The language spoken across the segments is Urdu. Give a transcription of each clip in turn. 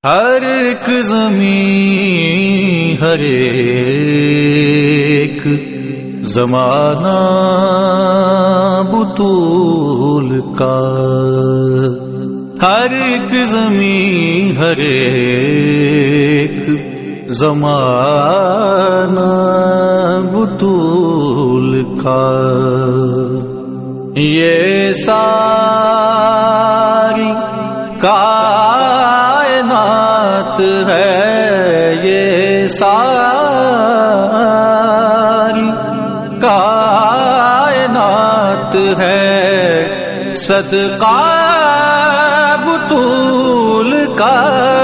ہر ایک زمین ہر ایک زمانہ بطول کا، ہر ایک زمین ہر ایک زمانہ بطول کا، یہ ساری کائنات ہے، یہ ساری کائنات ہے، صدقہ بطول کا،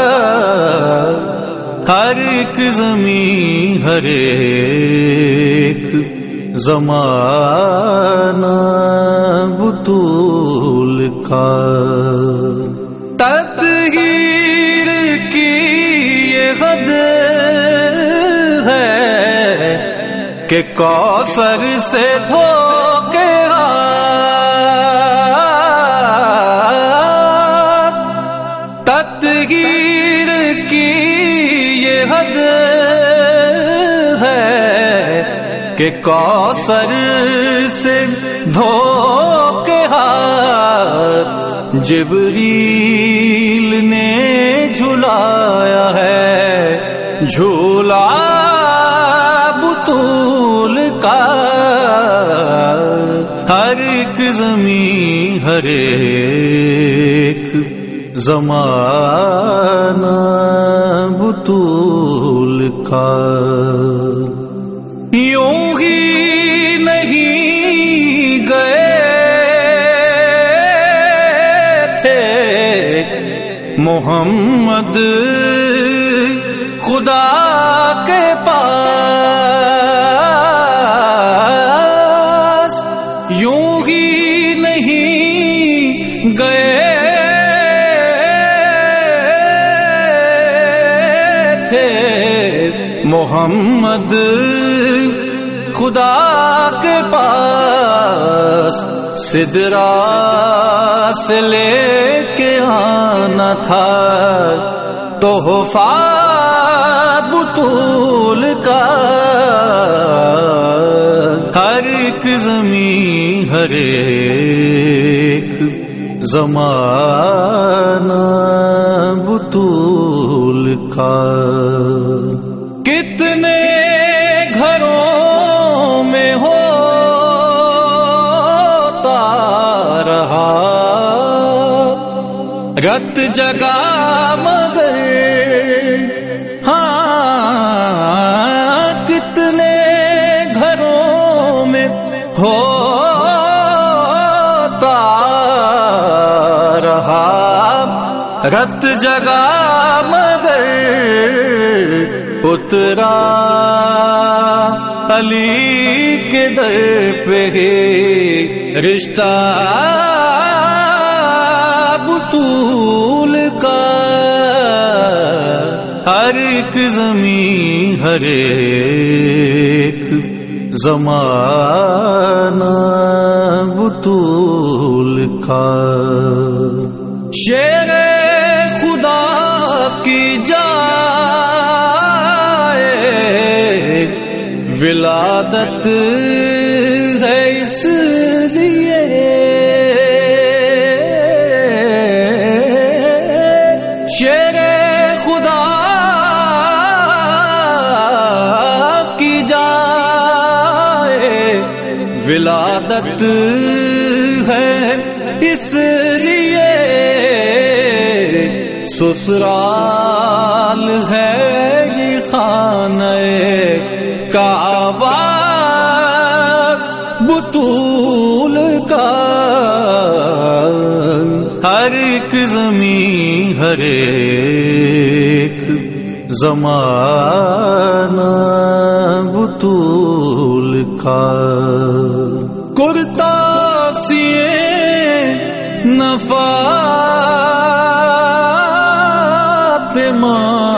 ہر ایک زمین ہر ایک زمانہ بطول کا، تطہیر کی یہ حد ہے کہ کوثر سے دھو کے ہاتھ، تطہیر کی یہ حد ہے کہ کوثر سے دھو کے ہاتھ، جبریل نے جھلایا ہے جھولا بطول کا، ہر ایک زمین ہر ایک زمانہ بطول کا، یوں ہی نہیں گئے تھے محمد خدا کے پاس، یوں ہی نہیں گئے تھے محمد خدا کے پاس، سدرا سے لے کے آنا تھا تحفہ بطول کا، ہر ایک زمین ہر ایک زمانہ بطول کا، کتنے گھروں میں ہوتا رہا رت جگا مگر، ہاں کتنے گھروں میں ہوتا رہا رت جگا مگر، اترا علی کے در پہ رشتہ بطول کا، ہر ایک زمین ہر ایک زمانہ بطول کا، شیر خدا کی جائے ولادت ہے، اس لیے شیر خدا کی جائے ولادت ہے، اس لیے سسرال ہے یہ خانہ کعبہ بطول کا، ہر ایک زمین ہر ایک زمانہ بطول کا، کرتا سیے فاطمہ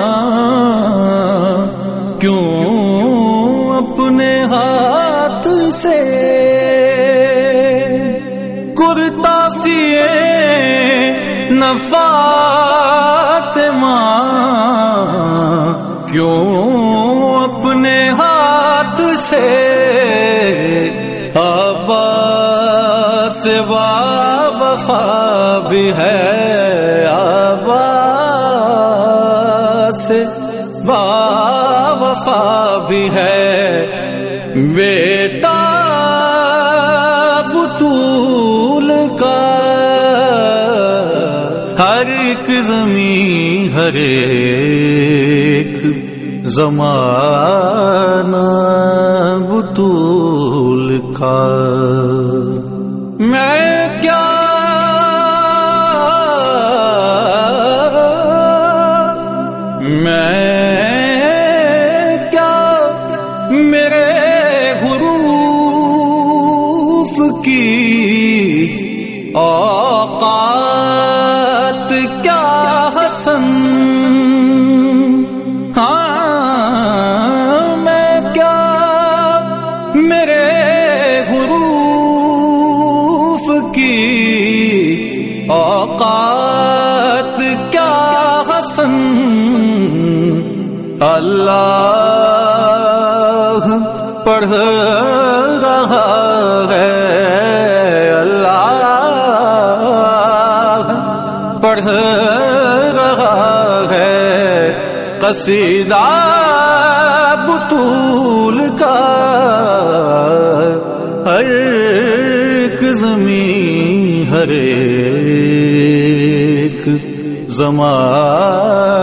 کیوں اپنے ہاتھ سے، کرتا سیے فاطمہ کیوں اپنے ہاتھ سے عباس وفا بھی ہے، عباس وفا بھی ہے، بیٹا بطول کا ہر ایک زمین ہر ایک زمانہ بطول کا۔ میں کیا میرے حروف کی اوقات کیا حسن، میں کیا میرے حروف کی اوقات کیا حسن، اللہ پڑھ رہا ہے، اللہ پڑھ رہا ہے قصیدہ بطول کا، ہر ایک زمین ہر ایک زمان